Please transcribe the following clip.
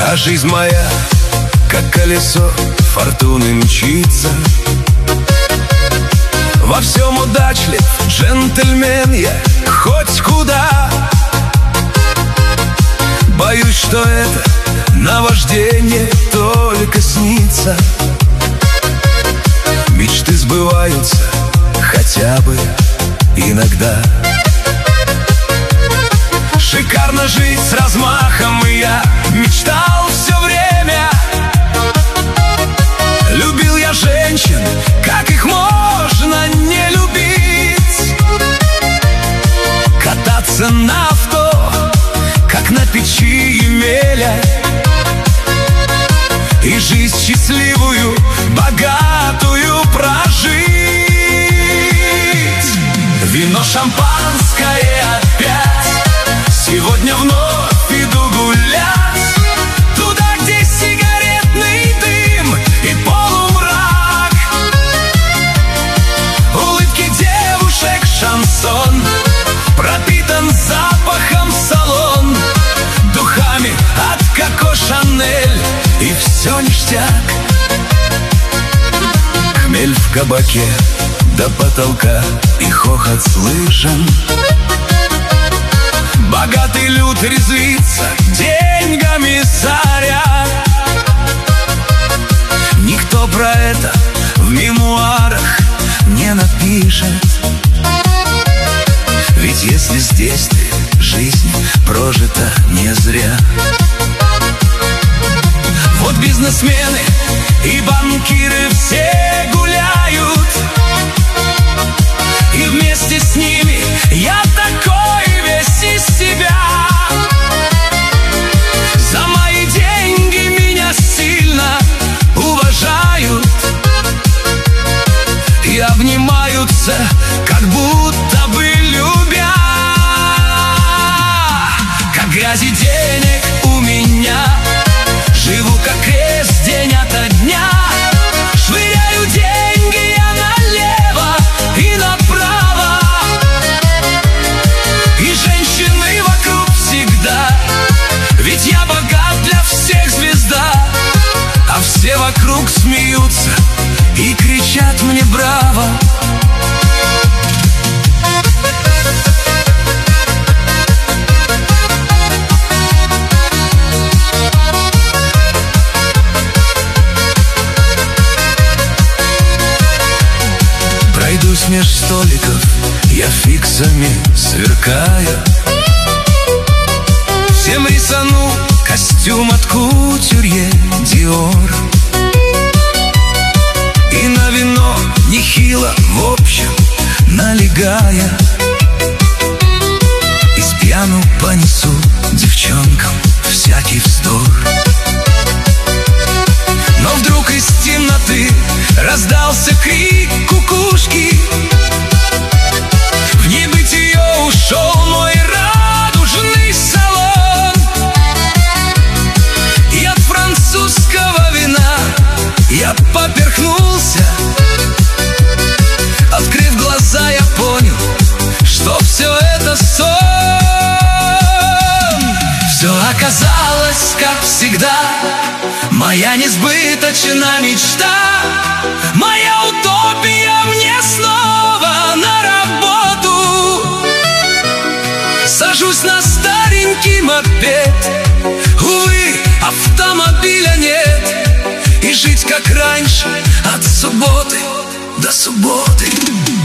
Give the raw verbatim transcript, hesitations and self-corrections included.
А жизнь моя, как колесо фортуны, мчится. Во всем удачлив, джентльмен я, хоть куда. Боюсь, что это наваждение только снится. Мечты сбываются хотя бы иногда. Шикарно жить с размахом, и я мечтал все время. Любил я женщин, как их можно не любить. Кататься на авто, как на печи Емеля. И жизнь счастливую, богатую прожить. Вино, шампанское опять. Сегодня вновь иду гулять туда, где сигаретный дым и полумрак. Улыбки девушек, шансон, пропитан запахом салон, духами от Коко Шанель, и все ништяк. Хмель в кабаке до потолка, и хохот слышен. Богатый люд резвится, деньгами соря. Никто про это в мемуарах не напишет. Ведь если здесь ты, жизнь прожита не зря. Вот бизнесмены и банкиры все гуляют, и вместе с ними я такой весь из себя. За мои деньги меня сильно уважают и обнимаются, как будто бы любя. Как грязи денег у меня, живу как крест день ото дня. Швыряю деньги я налево и направо, и женщины вокруг всегда. Ведь я богат, для всех звезда. А все вокруг смеются и кричат мне браво. Пройдусь меж столиков, я фиксами сверкая. Всем рисану костюм от кутюрье Диор. И на вино нехило, в общем, налегая. И с пьяну понесу девчонкам всякий вздор. Но вдруг из темноты раздался крик кукушки. В небытие ушел мой радужный салон. И от французского вина я поперхнулся. Открыв глаза, я понял, что все это сон. Все оказалось, как всегда, моя несбыточная мечта. Моя утопия, мне снова на работу. Сажусь на старенький мопед. Увы, автомобиля нет. И жить как раньше, от субботы до субботы.